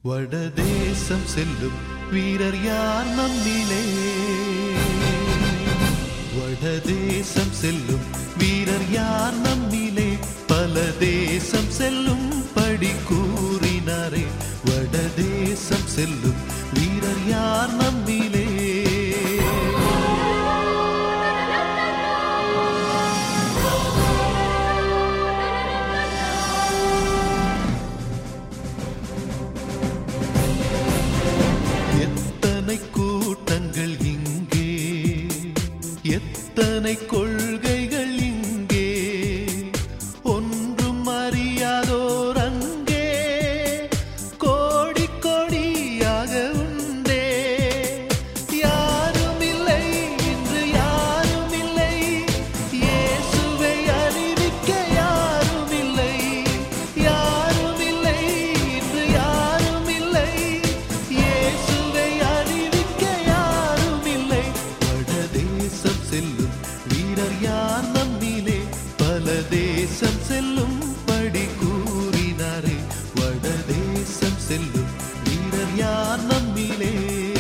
வடதேசம் செல்லும் வீரர் யார் நம்மிலே? வடதேசம் செல்லும் வீரர் யார் நம்மிலே? பல தேசம் செல்லும் படி கூறினாரே. வடதேசம் செல்லும் வீரர் யார் நம்மிலே? கூட்டங்கள் இங்கே, எத்தனை கொள்கைகள் இங்கே, ஒன்றும் அறியாதோர் அங்கே கோடி கோடியாக உண்டே. யாரும் இல்லை இன்று, யாரும் இல்லை இயேசுவை அறிவிக்க, யாரும் இல்லை, யாரும் இல்லை இன்று, யாரும் இல்லை இயேசுவை செல்லும் வீரர் யார் நம்மிலே? பல தேசம் செல்லும் படி கூறினாரே. வடதேசம் செல்லும் வீரர் யார் நம்மிலே?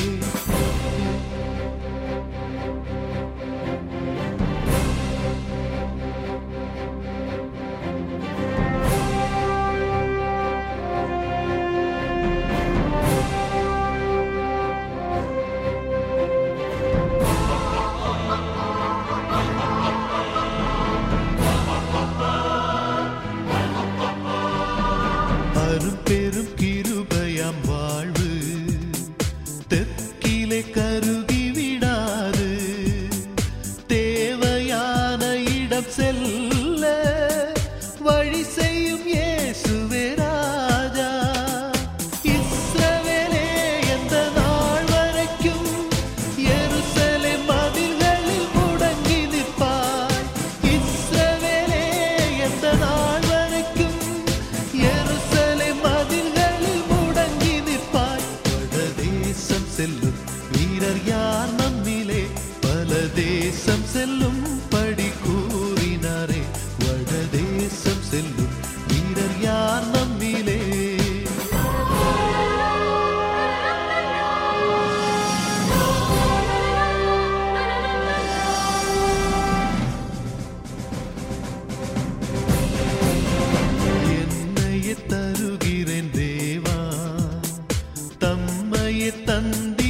பெரும் கிருபையாம் வாழ்வு தெற்கிலே கருகி விடாது. தேவையான இடம் செல்ல வழி செய்யும் இயேசுவே ராஜா. இஸ்ரவேலே எந்த நாள் வரைக்கும் எருசலேம் மதில்களில் முடங்கி நிற்பாய்? இஸ்ரவேலே எந்த நாள் வரைக்கும் செல்லும் வீரர் யார் நம்மிலே? பல தேசம் செல்லும் படி கூறினாரே. வடதேசம் செல்லும் வீரர் யார் நம்மிலே? என்னையே தருகிறேன் தேவா, தம்மையே தந்தி